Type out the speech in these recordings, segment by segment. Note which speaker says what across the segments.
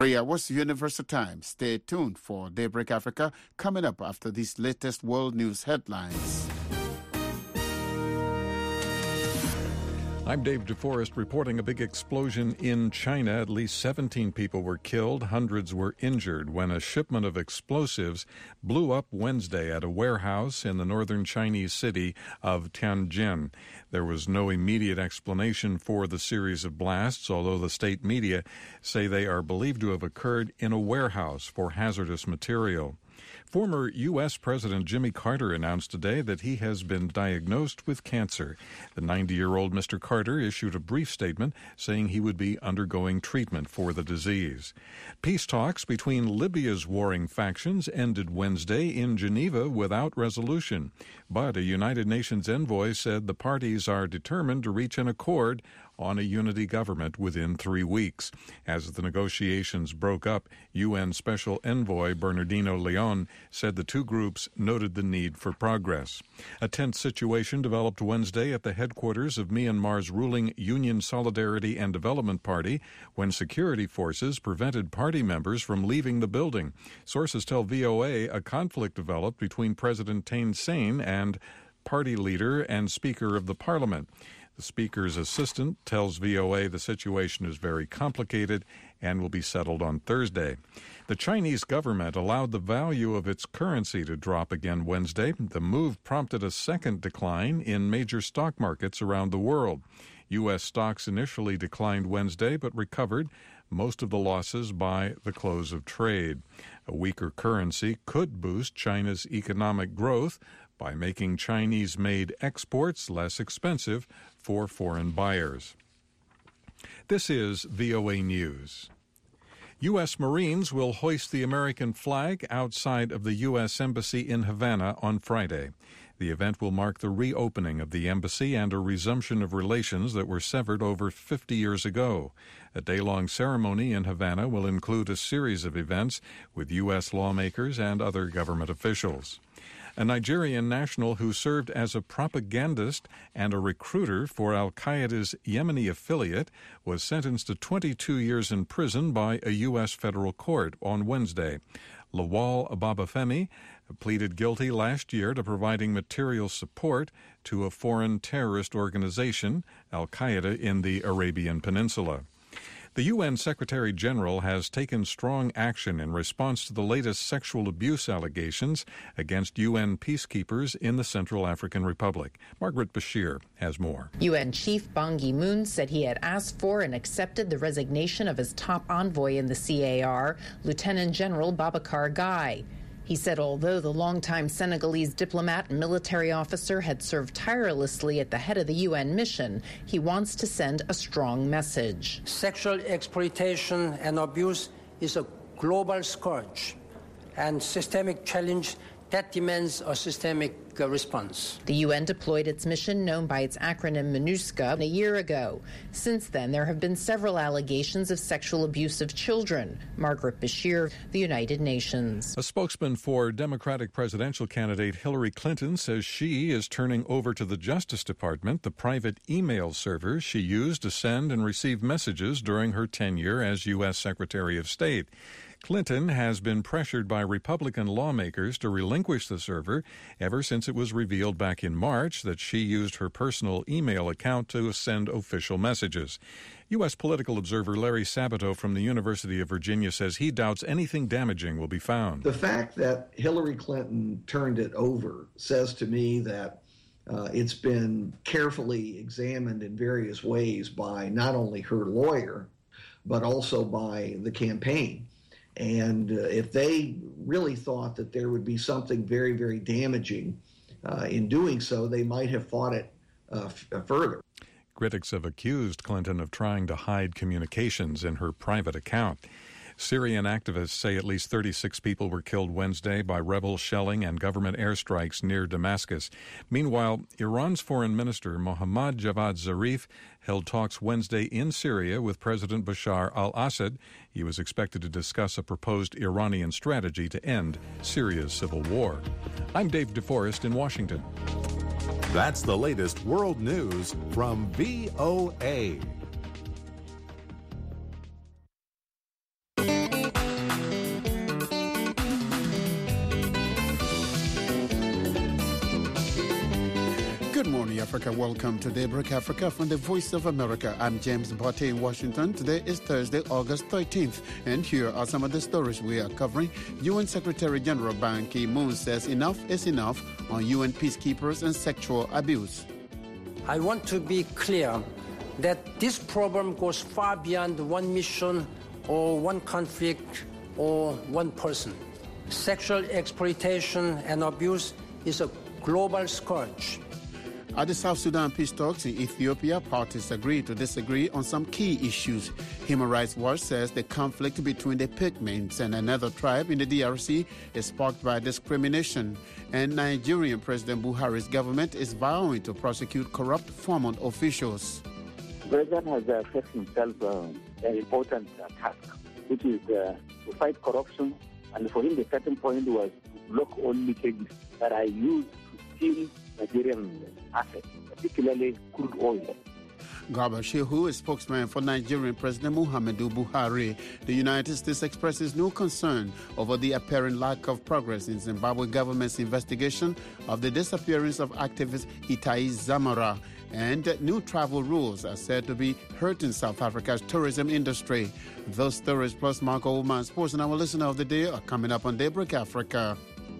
Speaker 1: What's Universal Time? Stay tuned for Daybreak Africa coming up after these latest world news headlines.
Speaker 2: I'm Dave DeForest reporting a big explosion in China. At least 17 people were killed, hundreds were injured when a shipment of explosives blew up Wednesday at a warehouse in the northern Chinese city of Tianjin. There was no immediate explanation for the series of blasts, although the state media say they are believed to have occurred in a warehouse for hazardous material. Former U.S. President Jimmy Carter announced today that he has been diagnosed with cancer. The 90-year-old Mr. Carter issued a brief statement saying he would be undergoing treatment for the disease. Peace talks between Libya's warring factions ended Wednesday in Geneva without resolution. But a United Nations envoy said the parties are determined to reach an accord on a unity government within 3 weeks. As the negotiations broke up, UN Special Envoy Bernardino Leon said the two groups noted the need for progress. A tense situation developed Wednesday at the headquarters of Myanmar's ruling Union Solidarity and Development Party when security forces prevented party members from leaving the building. Sources tell VOA a conflict developed between President Thein Sein and party leader and Speaker of the Parliament. The Speaker's assistant tells VOA the situation is very complicated and will be settled on Thursday. The Chinese government allowed the value of its currency to drop again Wednesday. The move prompted a second decline in major stock markets around the world. U.S. stocks initially declined Wednesday but recovered most of the losses by the close of trade. A weaker currency could boost China's economic growth by making Chinese-made exports less expensive for foreign buyers. This is VOA News. U.S. Marines will hoist the American flag outside of the U.S. Embassy in Havana on Friday. The event will mark the reopening of the embassy and a resumption of relations that were severed over 50 years ago. A day-long ceremony in Havana will include a series of events with U.S. lawmakers and other government officials. A Nigerian national who served as a propagandist and a recruiter for al-Qaeda's Yemeni affiliate was sentenced to 22 years in prison by a U.S. federal court on Wednesday. Lawal Babafemi pleaded guilty last year to providing material support to a foreign terrorist organization, al-Qaeda, in the Arabian Peninsula. The UN Secretary General has taken strong action in response to the latest sexual abuse allegations against UN peacekeepers in the Central African Republic. Margaret Bashir has more.
Speaker 3: UN Chief Ban Ki-moon said he had asked for and accepted the resignation of his top envoy in the CAR, Lieutenant General Babacar Gaye. He said although the longtime Senegalese diplomat and military officer had served tirelessly at the head of the UN mission, he wants to send a strong message.
Speaker 4: Sexual exploitation and abuse is a global scourge and systemic challenge that demands a systemic response.
Speaker 3: The UN deployed its mission, known by its acronym MINUSCA, a year ago. Since then, there have been several allegations of sexual abuse of children. Margaret Bashir, the United Nations.
Speaker 2: A spokesman for Democratic presidential candidate Hillary Clinton says she is turning over to the Justice Department the private email servers she used to send and receive messages during her tenure as U.S. Secretary of State. Clinton has been pressured by Republican lawmakers to relinquish the server ever since it was revealed back in March that she used her personal email account to send official messages. U.S. political observer Larry Sabato from the University of Virginia says he doubts anything damaging will be found.
Speaker 5: The fact that Hillary Clinton turned it over says to me that it's been carefully examined in various ways by not only her lawyer, but also by the campaign. And if they really thought that there would be something very, very damaging in doing so, they might have fought it further.
Speaker 2: Critics have accused Clinton of trying to hide communications in her private account. Syrian activists say at least 36 people were killed Wednesday by rebel shelling and government airstrikes near Damascus. Meanwhile, Iran's foreign minister Mohammad Javad Zarif held talks Wednesday in Syria with President Bashar al-Assad. He was expected to discuss a proposed Iranian strategy to end Syria's civil war. I'm Dave DeForest in Washington.
Speaker 6: That's the latest world news from VOA.
Speaker 1: Good morning, Africa. Welcome to Daybreak Africa from the Voice of America. I'm James Botte in Washington. Today is Thursday, August 13th, and here are some of the stories we are covering. UN Secretary General Ban Ki-moon says enough is enough on UN peacekeepers and sexual abuse.
Speaker 4: I want to be clear that this problem goes far beyond one mission or one conflict or one person. Sexual exploitation and abuse is a global scourge.
Speaker 1: At the South Sudan peace talks in Ethiopia, parties agree to disagree on some key issues. Human Rights Watch says the conflict between the Pygmies and another tribe in the DRC is sparked by discrimination. And Nigerian President Buhari's government is vowing to prosecute corrupt former officials.
Speaker 7: The president has set himself an important task, which is to fight corruption. And for him, the starting point was to block all leakages that are used to steal Nigerian assets, particularly crude oil.
Speaker 1: Garba Shehu is spokesman for Nigerian President Muhammadu Buhari. The United States expresses no concern over the apparent lack of progress in Zimbabwe government's investigation of the disappearance of activist Itai Zamora. And new travel rules are said to be hurting South Africa's tourism industry. Those stories plus Mark Oldman Sports and our listener of the day are coming up on Daybreak Africa.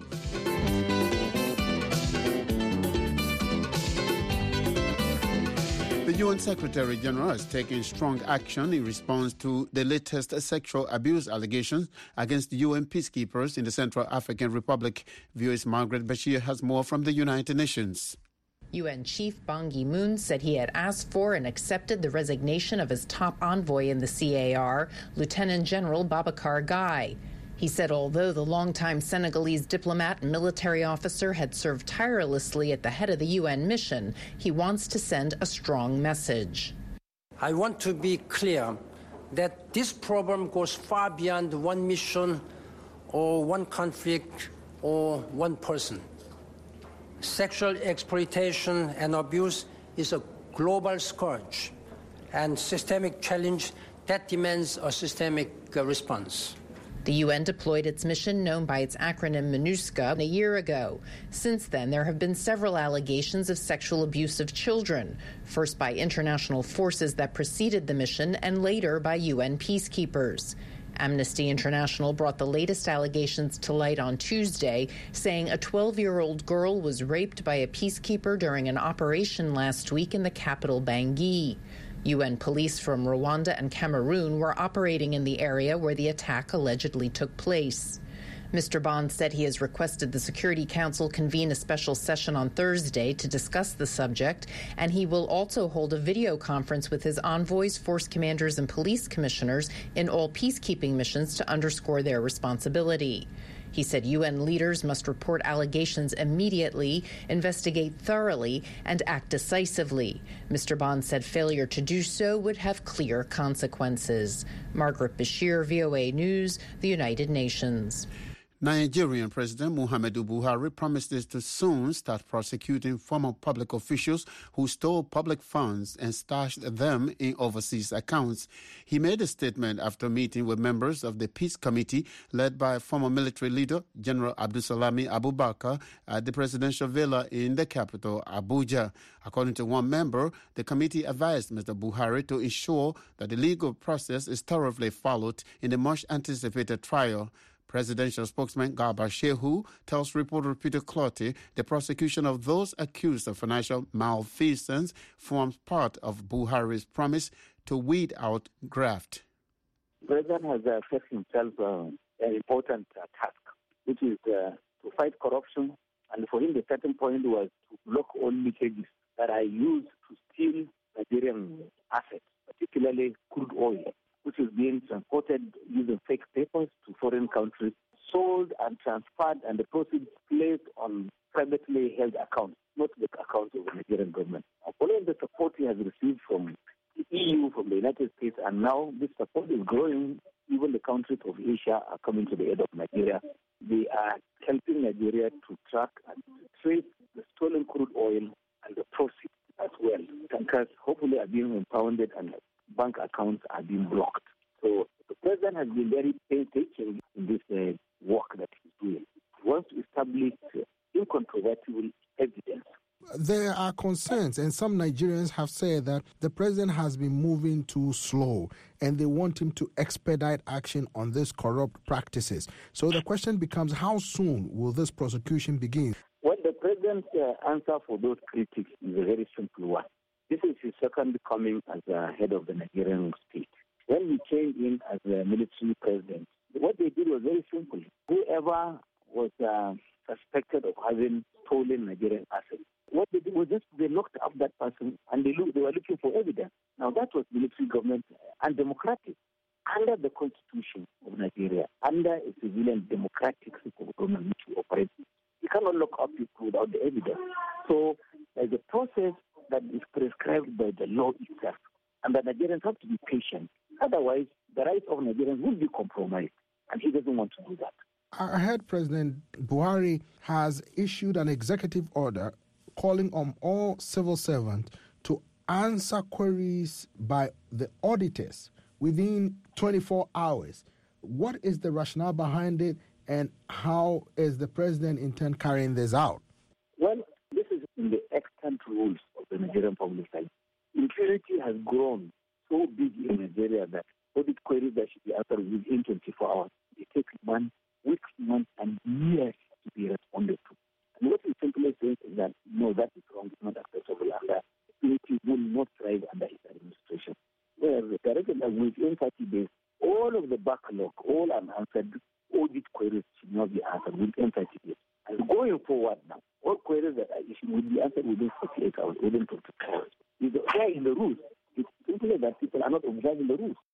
Speaker 1: The UN Secretary General has taken strong action in response to the latest sexual abuse allegations against UN peacekeepers in the Central African Republic. VOA's Margaret Bashir has more from the United Nations.
Speaker 3: UN Chief Ban Ki-moon said he had asked for and accepted the resignation of his top envoy in the CAR, Lieutenant General Babacar Gaye. He said although the longtime Senegalese diplomat and military officer had served tirelessly at the head of the UN mission, he wants to send a strong message.
Speaker 4: I want to be clear that this problem goes far beyond one mission or one conflict or one person. Sexual exploitation and abuse is a global scourge and systemic challenge that demands a systemic response.
Speaker 3: The UN deployed its mission, known by its acronym MINUSCA, a year ago. Since then, there have been several allegations of sexual abuse of children, first by international forces that preceded the mission and later by UN peacekeepers. Amnesty International brought the latest allegations to light on Tuesday, saying a 12-year-old girl was raped by a peacekeeper during an operation last week in the capital Bangui. UN police from Rwanda and Cameroon were operating in the area where the attack allegedly took place. Mr. Bond said he has requested the Security Council convene a special session on Thursday to discuss the subject, and he will also hold a video conference with his envoys, force commanders, and police commissioners in all peacekeeping missions to underscore their responsibility. He said UN leaders must report allegations immediately, investigate thoroughly, and act decisively. Mr. Bond said failure to do so would have clear consequences. Margaret Bashir, VOA News, the United Nations.
Speaker 1: Nigerian President Muhammadu Buhari promises to soon start prosecuting former public officials who stole public funds and stashed them in overseas accounts. He made a statement after meeting with members of the Peace Committee led by former military leader General Abdulsalami Abubakar at the presidential villa in the capital, Abuja. According to one member, the committee advised Mr. Buhari to ensure that the legal process is thoroughly followed in the much-anticipated trial. Presidential spokesman Garba Shehu tells reporter Peter Clotty the prosecution of those accused of financial malfeasance forms part of Buhari's promise to weed out graft.
Speaker 7: The president has set himself an important task, which is to fight corruption. And for him, the starting point was to block all leakages that are used to steal Nigerian assets, particularly crude oil, which is being transported using fake papers to foreign countries, sold and transferred, and the proceeds placed on privately held accounts, not the accounts of the Nigerian government. Following the support he has received from the EU, from the United States, and now this support is growing. Even the countries of Asia are coming to the aid of Nigeria. They are helping Nigeria to track and to trace the stolen crude oil and the proceeds as well. Tankers hopefully are being impounded and bank accounts are being blocked. So the president has been very painstaking in this work that he's doing. He wants to establish incontrovertible evidence.
Speaker 8: there are concerns, and some Nigerians have said that the president has been moving too slow and they want him to expedite action on these corrupt practices. So the question becomes, how soon will this prosecution begin?
Speaker 7: Well, the president's answer for those critics is a very simple one. This is his second coming as head of the Nigerian state. When he came in as a military president, what they did was very simple. Whoever was suspected of having stolen Nigerian assets, what they did was just they locked up that person and they were looking for evidence. Now that was military government and democratic. Under the constitution of Nigeria, under a civilian democratic system of government which we operate, you cannot lock up people without the evidence. So there's a process that is prescribed by the law itself. And the Nigerians have to be patient. Otherwise, the rights of Nigerians will be compromised. And he doesn't want to do that.
Speaker 8: I heard President Buhari has issued an executive order calling on all civil servants to answer queries by the auditors within 24 hours. What is the rationale behind it, and how is the president intend carrying this out?
Speaker 7: Well, this is in the extant rules of the Nigerian public service. Impunity has grown so big in Nigeria that audit queries that should be answered within 24 hours. It takes months, weeks, months, and years to be responded to. And what we simply say is that, no, that is wrong, it's not acceptable, and impunity will not thrive under his administration. Whereas the director that within 30 days, all of the backlog, all unanswered audit queries should not be answered within 30 days. And going forward now, all queries that are issued will be answered within 48 hours, within 24 hours. They are in the rules. It's simply that people are not observing the rules.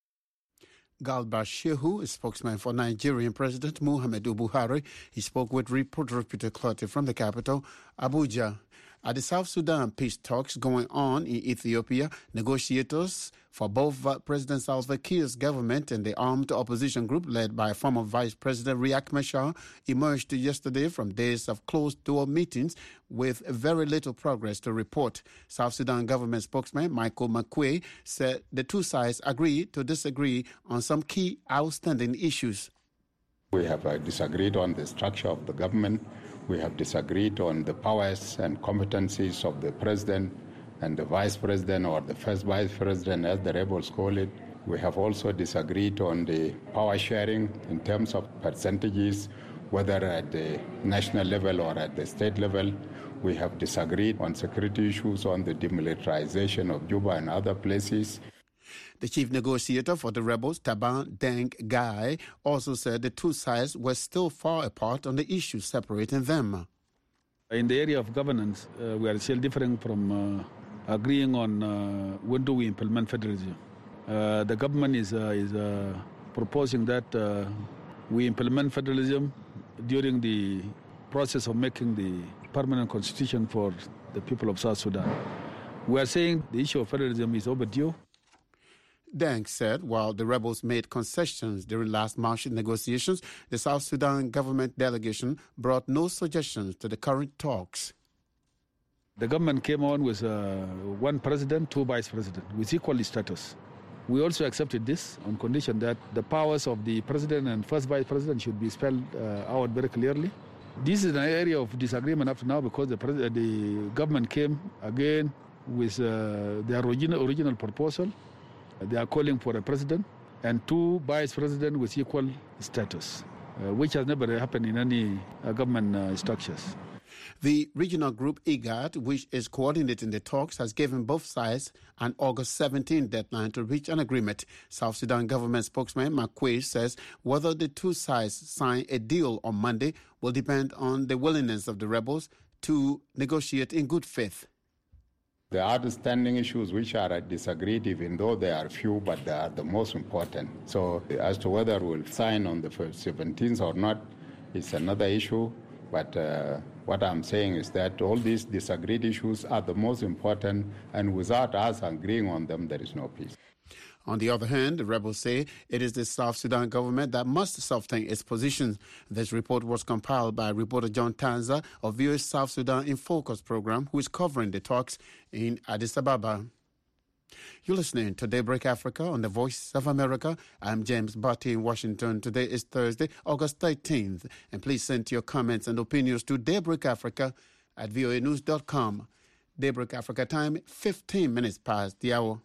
Speaker 1: Galba Shehu, a spokesman for Nigerian President Muhammadu Buhari, he spoke with reporter Peter Clottey from the capital, Abuja. At the South Sudan peace talks going on in Ethiopia, negotiators for both President Salva Kiir's government and the armed opposition group led by former Vice President Riek Machar emerged yesterday from days of closed-door meetings with very little progress to report. South Sudan government spokesman Michael McQuay said the two sides agreed to disagree on some key outstanding issues.
Speaker 9: We have disagreed on the structure of the government. We have disagreed on the powers and competencies of the president and the vice president, or the first vice president, as the rebels call it. We have also disagreed on the power sharing in terms of percentages, whether at the national level or at the state level. We have disagreed on security issues, on the demilitarization of Juba and other places.
Speaker 1: The chief negotiator for the rebels, Taban Deng Gai, also said the two sides were still far apart on the issues separating them.
Speaker 10: In the area of governance, we are still differing from agreeing on when do we implement federalism. The government is proposing that we implement federalism during the process of making the permanent constitution for the people of South Sudan. We are saying the issue of federalism is overdue.
Speaker 1: Deng said while the rebels made concessions during last March negotiations, the South Sudan government delegation brought no suggestions to the current talks.
Speaker 10: The government came on with one president, two vice presidents, with equal status. We also accepted this on condition that the powers of the president and first vice president should be spelled out very clearly. This is an area of disagreement up to now because the government came again with their original proposal. They are calling for a president and two vice presidents with equal status, which has never happened in any government structures.
Speaker 1: The regional group IGAD, which is coordinating the talks, has given both sides an August 17 deadline to reach an agreement. South Sudan government spokesman McQuay says whether the two sides sign a deal on Monday will depend on the willingness of the rebels to negotiate in good faith.
Speaker 9: There are outstanding issues which are disagreed, even though they are few, but they are the most important. So as to whether we'll sign on the 17th or not, it's another issue. But what I'm saying is that all these disagreed issues are the most important, and without us agreeing on them, there is no peace.
Speaker 1: On the other hand, the rebels say it is the South Sudan government that must soften its position. This report was compiled by reporter John Tanza of VOA's South Sudan in Focus program, who is covering the talks in Addis Ababa. You're listening to Daybreak Africa on the Voice of America. I'm James Barty in Washington. Today is Thursday, August 13th. And please send your comments and opinions to Daybreak Africa at voanews.com. Daybreak Africa time, 15 minutes past the hour.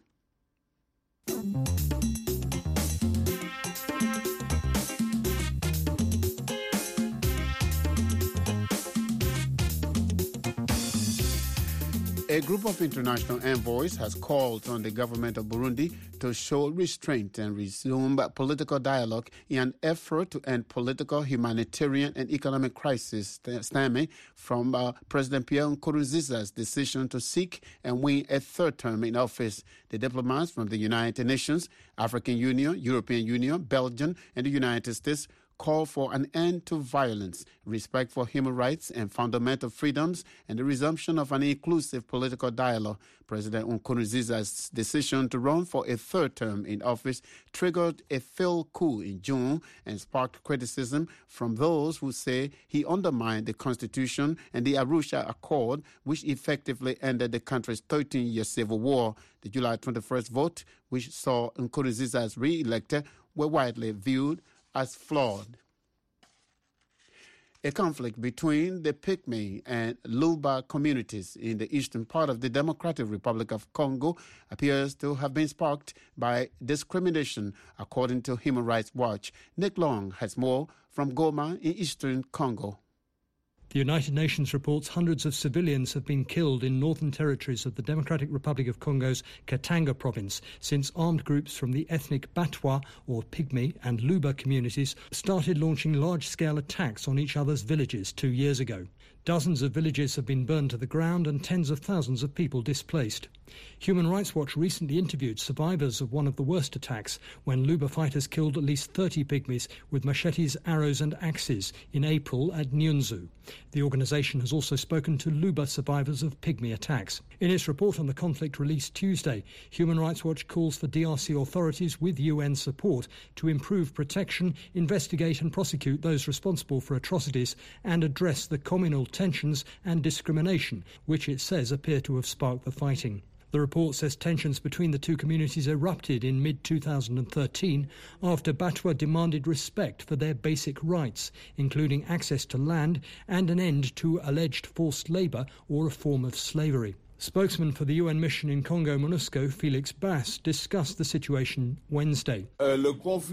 Speaker 1: A group of international envoys has called on the government of Burundi to show restraint and resume political dialogue in an effort to end political, humanitarian, and economic crisis stemming from President Pierre Nkurunziza's decision to seek and win a third term in office. The diplomats from the United Nations, African Union, European Union, Belgium, and the United States call for an end to violence, respect for human rights and fundamental freedoms, and the resumption of an inclusive political dialogue. President Nkurunziza's decision to run for a third term in office triggered a failed coup in June and sparked criticism from those who say he undermined the constitution and the Arusha Accord, which effectively ended the country's 13-year civil war. The July 21st vote, which saw Nkurunziza as re-elected, were widely viewed as flawed. A conflict between the Pygmy and Luba communities in the eastern part of the Democratic Republic of Congo appears to have been sparked by discrimination, according to Human Rights Watch. Nick Long has more from Goma in eastern Congo.
Speaker 11: The United Nations reports hundreds of civilians have been killed in northern territories of the Democratic Republic of Congo's Katanga province since armed groups from the ethnic Batwa, or Pygmy, and Luba communities started launching large-scale attacks on each other's villages 2 years ago. Dozens of villages have been burned to the ground and tens of thousands of people displaced. Human Rights Watch recently interviewed survivors of one of the worst attacks when Luba fighters killed at least 30 Pygmies with machetes, arrows and axes in April at Nyunzu. The organisation has also spoken to Luba survivors of Pygmy attacks. In its report on the conflict released Tuesday, Human Rights Watch calls for DRC authorities with UN support to improve protection, investigate and prosecute those responsible for atrocities and address the communal tensions and discrimination, which it says appear to have sparked the fighting. The report says tensions between the two communities erupted in mid-2013 after Batwa demanded respect for their basic rights, including access to land and an end to alleged forced labour or a form of slavery. Spokesman for the UN mission in Congo, MONUSCO, Felix Bass, discussed the situation Wednesday.
Speaker 12: The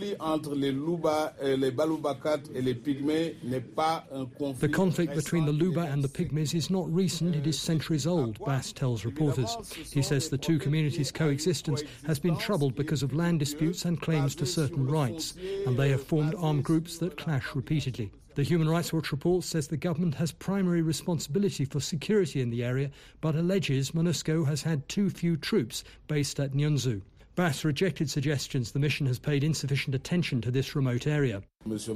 Speaker 11: conflict between the Luba and the Pygmies is not recent, it is centuries old, Bass tells reporters. He says the two communities' coexistence has been troubled because of land disputes and claims to certain rights, and they have formed armed groups that clash repeatedly. The Human Rights Watch report says the government has primary responsibility for security in the area, but alleges MONUSCO has had too few troops based at Nyunzu. Bass rejected suggestions the mission has paid insufficient attention to this remote area. He says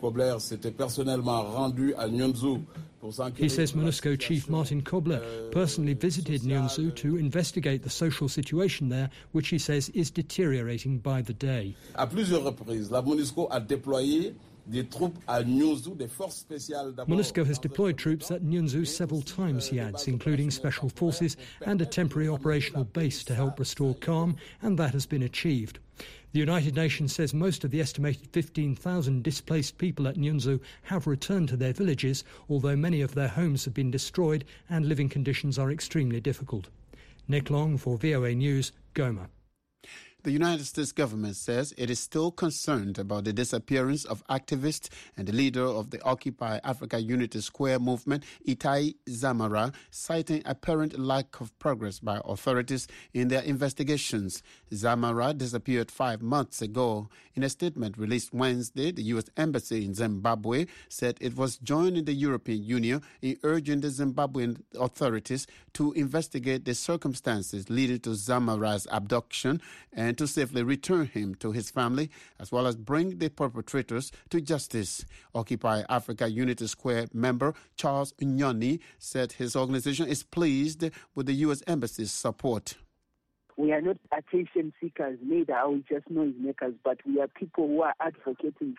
Speaker 11: MONUSCO Chief Martin Kobler personally visited Nyunzu to investigate the social situation there, which he says is deteriorating by the day. MONUSCO has deployed troops at Nyunzu several times, he adds, including special forces and a temporary operational base to help restore calm, and that has been achieved. The United Nations says most of the estimated 15,000 displaced people at Nyunzu have returned to their villages, although many of their homes have been destroyed and living conditions are extremely difficult. Nick Long for VOA News, Goma.
Speaker 1: The United States government says it is still concerned about the disappearance of activist and the leader of the Occupy Africa Unity Square movement, Itai Dzamara, citing apparent lack of progress by authorities in their investigations. Dzamara disappeared 5 months ago. In a statement released Wednesday, the U.S. Embassy in Zimbabwe said it was joining the European Union in urging the Zimbabwean authorities to investigate the circumstances leading to Dzamara's abduction and to safely return him to his family, as well as bring the perpetrators to justice. Occupy Africa Unity Square member Charles Nyoni said his organization is pleased with the U.S. Embassy's support.
Speaker 13: We are not attention seekers, neither are we just noisemakers, but we are people who are advocating for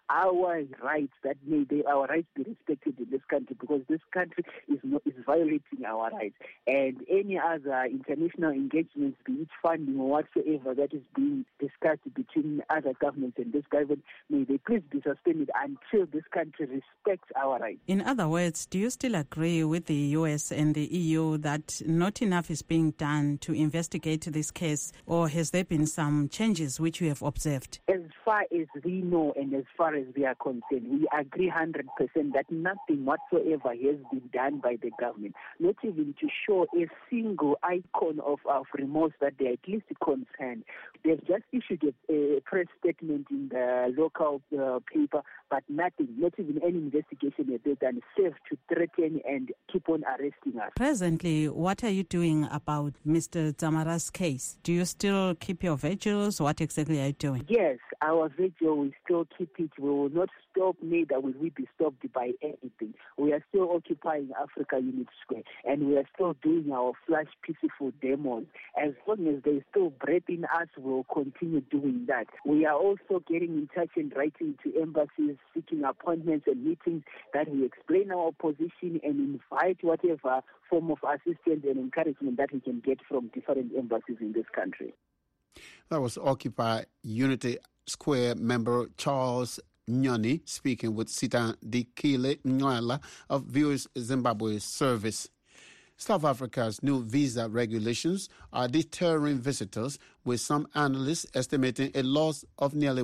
Speaker 7: our rights, our rights be respected in this country, because this country is violating our rights. And any other international engagements, be it funding or whatsoever that is being discussed between other governments and this government, may they please be suspended until this country respects our rights.
Speaker 12: In other words, do you still agree with the US and the EU that not enough is being done to investigate this case, or has there been some changes which you have observed?
Speaker 7: As far as we know and as far as we are concerned, we agree 100% that nothing whatsoever has been done by the government, not even to show a single icon of remorse that they are at least concerned. They've just issued a press statement in the local paper, but nothing, not even any investigation has been done, save to threaten and keep on arresting us.
Speaker 12: Presently, what are you doing about Mr. Dzamara's case? Do you still keep your vigils? What exactly are you doing?
Speaker 7: Yes, our vigil, we still keep it. We will not stop, neither will we be stopped by anything. We are still occupying Africa Unit Square, and we are still doing our flash peaceful demos. As long as there is still breath in us, we will continue doing that. We are also getting in touch and writing to embassies, seeking appointments and meetings that we explain our position and invite whatever form of assistance and encouragement that we can get from different embassies in this country.
Speaker 1: That was Occupy Unity Square member Charles Nyoni speaking with Sita Dikile Nwala of Viewers Zimbabwe Service. South Africa's new visa regulations are deterring visitors, with some analysts estimating a loss of nearly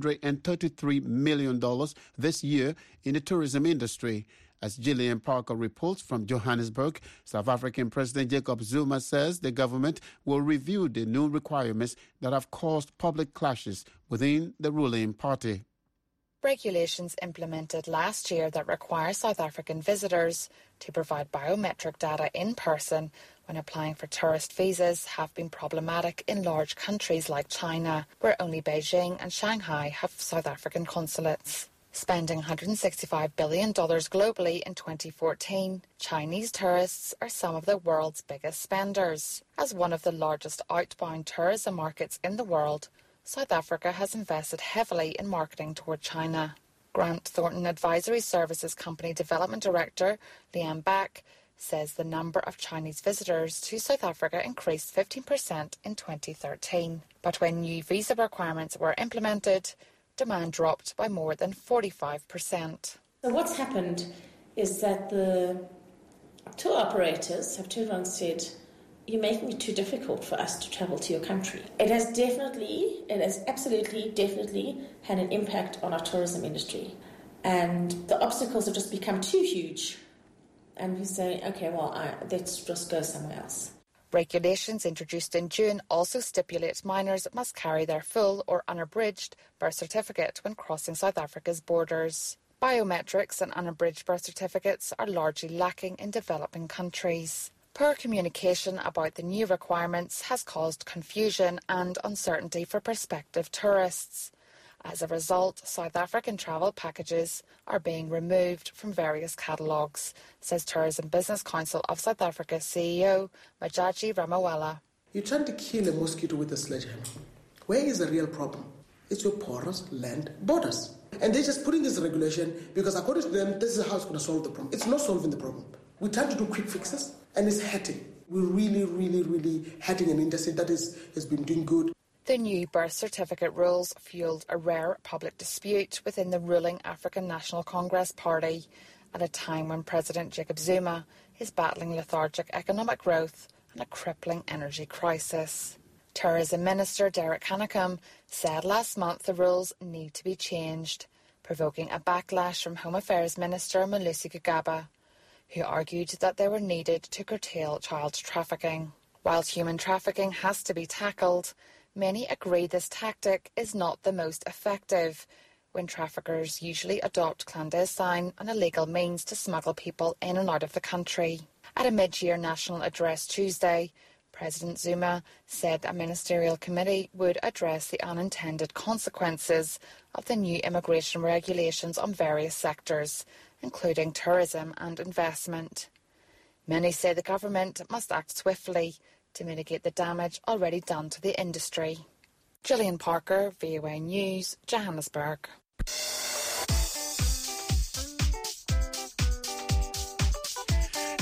Speaker 1: $133 million this year in the tourism industry. As Gillian Parker reports from Johannesburg, South African President Jacob Zuma says the government will review the new requirements that have caused public clashes within the ruling party.
Speaker 13: Regulations implemented last year that require South African visitors to provide biometric data in person when applying for tourist visas have been problematic in large countries like China, where only Beijing and Shanghai have South African consulates. Spending $165 billion globally in 2014, Chinese tourists are some of the world's biggest spenders. As one of the largest outbound tourism markets in the world, South Africa has invested heavily in marketing toward China. Grant Thornton Advisory Services Company Development Director Liam Bach says the number of Chinese visitors to South Africa increased 15% in 2013. But when new visa requirements were implemented, demand dropped by more than 45%.
Speaker 14: So what's happened is that the tour operators have turned around and said, you're making it too difficult for us to travel to your country. It has absolutely had an impact on our tourism industry. And the obstacles have just become too huge. And we say, okay, let's just go somewhere else.
Speaker 13: Regulations introduced in June also stipulate minors must carry their full or unabridged birth certificate when crossing South Africa's borders. Biometrics and unabridged birth certificates are largely lacking in developing countries. Poor communication about the new requirements has caused confusion and uncertainty for prospective tourists. As a result, South African travel packages are being removed from various catalogues, says Tourism Business Council of South Africa's CEO, Majaji Ramawala.
Speaker 15: You're trying to kill a mosquito with a sledgehammer. Where is the real problem? It's your porous land borders. And they're just putting this regulation because according to them, this is how it's going to solve the problem. It's not solving the problem. We're trying to do quick fixes, and it's hurting. We're really hurting an industry that has been doing good.
Speaker 13: The new birth certificate rules fueled a rare public dispute within the ruling African National Congress Party at a time when President Jacob Zuma is battling lethargic economic growth and a crippling energy crisis. Tourism Minister Derek Hanekom said last month the rules need to be changed, provoking a backlash from Home Affairs Minister Malusi Gigaba, who argued that they were needed to curtail child trafficking. Whilst human trafficking has to be tackled, many agree this tactic is not the most effective, when traffickers usually adopt clandestine and illegal means to smuggle people in and out of the country. At a mid-year national address Tuesday, President Zuma said a ministerial committee would address the unintended consequences of the new immigration regulations on various sectors, including tourism and investment. Many say the government must act swiftly to mitigate the damage already done to the industry. Gillian Parker, VOA News, Johannesburg.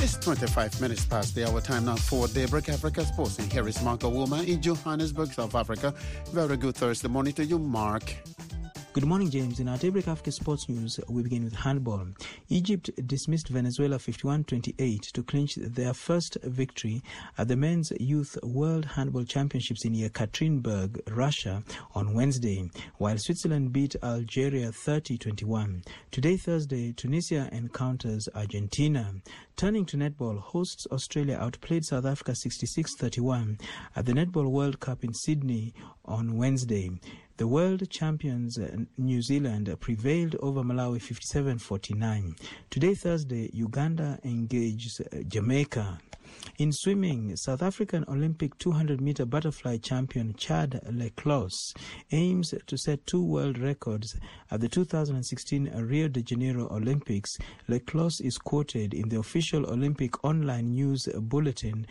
Speaker 1: It's 25 minutes past the hour time now for Daybreak Africa Sports. And here is Marco Woolman in Johannesburg, South Africa. Very good Thursday morning to you, Mark.
Speaker 16: Good morning, James. In our Daybreak Africa Sports News, we begin with handball. Egypt dismissed Venezuela 51-28 to clinch their first victory at the Men's Youth World Handball Championships in Yekaterinburg, Russia, on Wednesday, while Switzerland beat Algeria 30-21. Today, Thursday, Tunisia encounters Argentina. Turning to netball, hosts Australia outplayed South Africa 66-31 at the Netball World Cup in Sydney on Wednesday. The world champions New Zealand prevailed over Malawi 57-49. Today, Thursday, Uganda engages Jamaica. In swimming, South African Olympic 200-meter butterfly champion Chad Le Clos aims to set 2 world records at the 2016 Rio de Janeiro Olympics. Le Clos is quoted in the official Olympic online news bulletin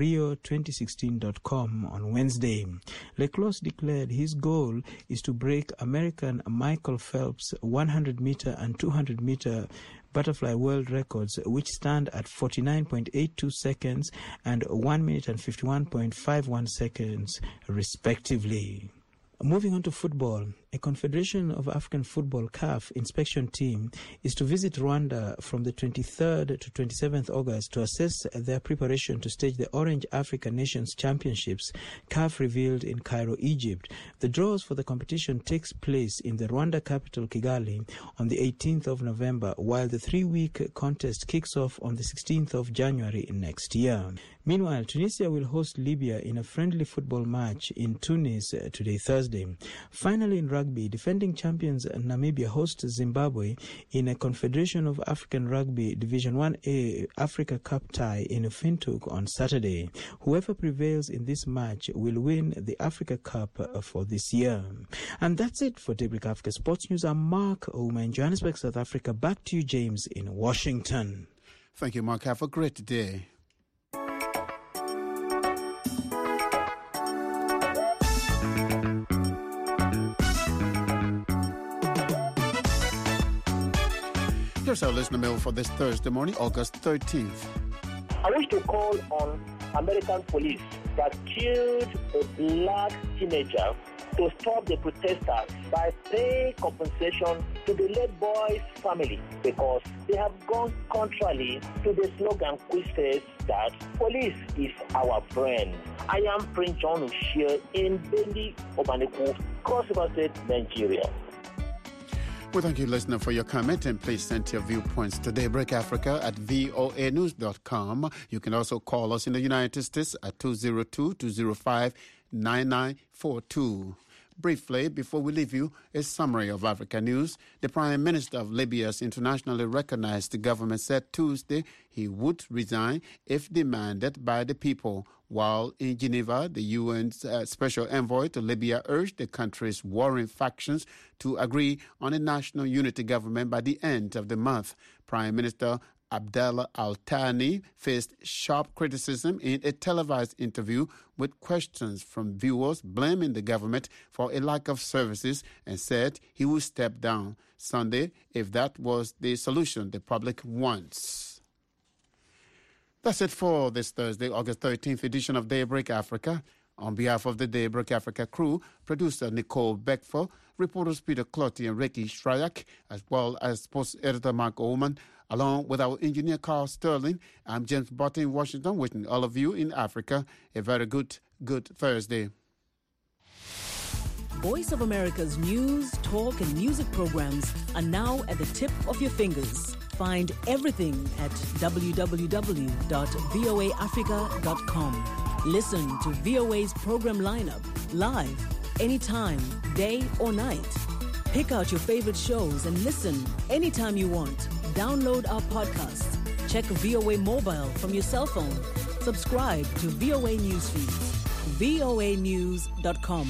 Speaker 16: Rio2016.com on Wednesday. Le Clos declared his goal is to break American Michael Phelps' 100-meter and 200-meter butterfly world records, which stand at 49.82 seconds and 1 minute and 51.51 seconds, respectively. Moving on to football, a Confederation of African Football CAF inspection team is to visit Rwanda from the 23rd to 27th August to assess their preparation to stage the Orange Africa Nations Championships, CAF revealed in Cairo, Egypt. The draws for the competition takes place in the Rwanda capital, Kigali, on the 18th of November, while the 3-week contest kicks off on the 16th of January next year. Meanwhile, Tunisia will host Libya in a friendly football match in Tunis today, Thursday. Finally, in rugby, defending champions Namibia hosts Zimbabwe in a Confederation of African Rugby Division 1A Africa Cup tie in Windhoek on Saturday. Whoever prevails in this match will win the Africa Cup for this year. And that's it for Daybreak Africa Sports News. I'm Mark Ouma in Johannesburg, South Africa. Back to you, James, in Washington.
Speaker 1: Thank you, Mark. Have a great day. Here's our listener mail for this Thursday morning, August 13th.
Speaker 17: I wish to call on American police that killed a black teenager to stop the protesters by paying compensation to the late boy's family, because they have gone contrary to the slogan which says that police is our friend. I am Prince John Ushia in Beli, Obaneku, Cross River State, Nigeria.
Speaker 1: Well, thank you, listener, for your comment, and please send your viewpoints to Daybreak Africa at voanews.com. You can also call us in the United States at 202-205-9942. Briefly, before we leave you, a summary of Africa news. The Prime Minister of Libya's internationally recognized government said Tuesday he would resign if demanded by the people, while in Geneva, the UN's special envoy to Libya urged the country's warring factions to agree on a national unity government by the end of the month. Prime Minister Abdel Al-Thani faced sharp criticism in a televised interview with questions from viewers blaming the government for a lack of services, and said he would step down Sunday if that was the solution the public wants. That's it for this Thursday, August 13th edition of Daybreak Africa. On behalf of the Daybreak Africa crew, producer Nicole Beckford, reporters Peter Clotty and Ricky Shryak, as well as sports editor Mark Oman, along with our engineer Carl Sterling, I'm James Botte in Washington, wishing all of you in Africa a very good Thursday.
Speaker 18: Voice of America's news, talk, and music programs are now at the tip of your fingers. Find everything at www.voaafrica.com. Listen to VOA's program lineup live, anytime, day or night. Pick out your favorite shows and listen anytime you want. Download our podcasts. Check VOA Mobile from your cell phone. Subscribe to VOA Newsfeed. voanews.com.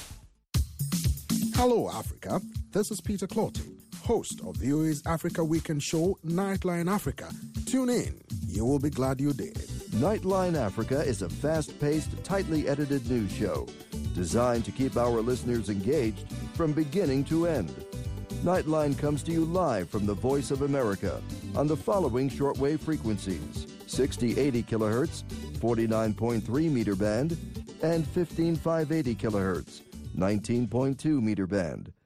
Speaker 8: Hello, Africa. This is Peter Clotty, host of VOA's Africa Weekend show, Nightline Africa. Tune in. You will be glad you did.
Speaker 19: Nightline Africa is a fast-paced, tightly edited news show designed to keep our listeners engaged from beginning to end. Nightline comes to you live from the Voice of America on the following shortwave frequencies: 6080 kilohertz, 49.3 meter band, and 15580 kilohertz, 19.2 meter band.